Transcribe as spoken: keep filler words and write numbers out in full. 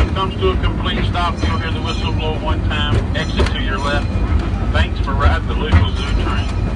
comes to a complete stop, you'll hear the whistle blow one time, exit to your left. Thanks for riding the Louisville Zoo train.